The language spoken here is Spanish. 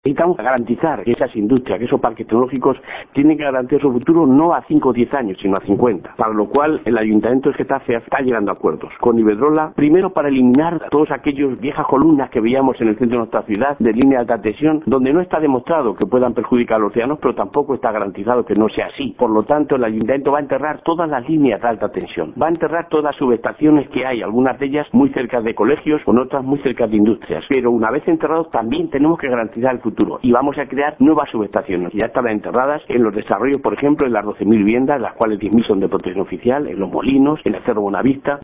Necesitamos garantizar que esas industrias, que esos parques tecnológicos tienen que garantizar su futuro no a 5 o 10 años, sino a 50. Para lo cual el Ayuntamiento de Getafe está llegando a acuerdos con Iberdrola, primero para eliminar todas aquellas viejas columnas que veíamos en el centro de nuestra ciudad, de línea de alta tensión, donde no está demostrado que puedan perjudicar a los ciudadanos, pero tampoco está garantizado que no sea así. Por lo tanto, el Ayuntamiento va a enterrar todas las líneas de alta tensión, va a enterrar todas las subestaciones que hay, algunas de ellas muy cerca de colegios, con otras muy cerca de industrias. Pero una vez enterrados, también tenemos que garantizar el futuro y vamos a crear nuevas subestaciones. Ya están enterradas en los desarrollos, por ejemplo, en las 12.000 viviendas, las cuales 10.000 son de protección oficial, en Los Molinos, en el Cerro Buenavista.